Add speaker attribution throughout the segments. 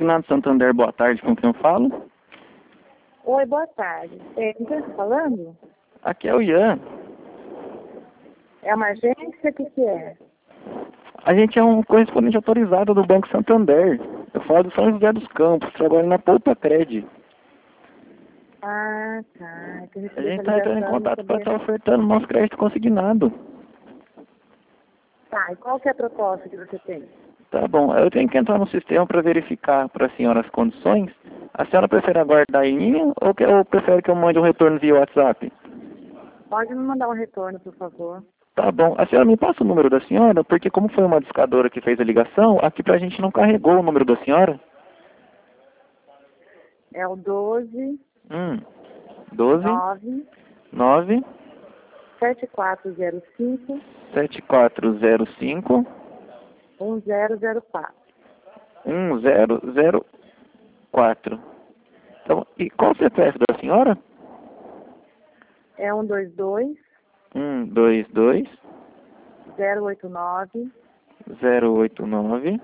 Speaker 1: Consignado Santander, boa tarde, com quem eu falo?
Speaker 2: Oi, boa tarde. Com quem está falando?
Speaker 1: Aqui é o Ian.
Speaker 2: É uma agência? O que é?
Speaker 1: A gente é um correspondente autorizado do Banco Santander. Eu falo do São José dos Campos, trabalho na Poupa Cred.
Speaker 2: Ah, tá. Que eu
Speaker 1: A
Speaker 2: recebi
Speaker 1: gente
Speaker 2: essa
Speaker 1: está entrando em
Speaker 2: ligação, não
Speaker 1: contato para
Speaker 2: sabia.
Speaker 1: estar ofertando nosso crédito consignado.
Speaker 2: Tá, e qual que é a proposta que você tem?
Speaker 1: Tá bom, eu tenho que entrar no sistema para verificar para a senhora as condições. A senhora prefere aguardar em linha ou prefere que eu mande um retorno via WhatsApp?
Speaker 2: Pode me mandar um retorno, por favor.
Speaker 1: Tá bom. A senhora me passa o número da senhora, porque como foi uma discadora que fez a ligação, aqui pra gente não carregou o número da senhora.
Speaker 2: É o 12
Speaker 1: 12
Speaker 2: 9
Speaker 1: 9
Speaker 2: 7405
Speaker 1: 7405
Speaker 2: 1004.
Speaker 1: 1004. Então, e qual o CPF da senhora?
Speaker 2: É 122
Speaker 1: 122
Speaker 2: 089
Speaker 1: 089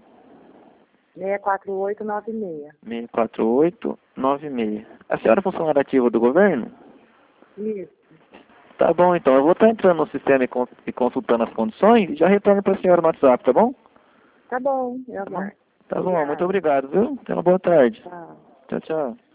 Speaker 2: 64896.
Speaker 1: 64896. A senhora é funcionária ativa do governo?
Speaker 2: Isso.
Speaker 1: Tá bom, então. Eu vou estar entrando no sistema e consultando as condições e já retorno para a senhora no WhatsApp, tá bom?
Speaker 2: Tá bom, eu
Speaker 1: Tá bom,
Speaker 2: aguardo.
Speaker 1: tá bom,
Speaker 2: Obrigada.
Speaker 1: muito obrigado, viu? Tenha uma boa tarde.
Speaker 2: Tchau.
Speaker 1: Tchau, tchau.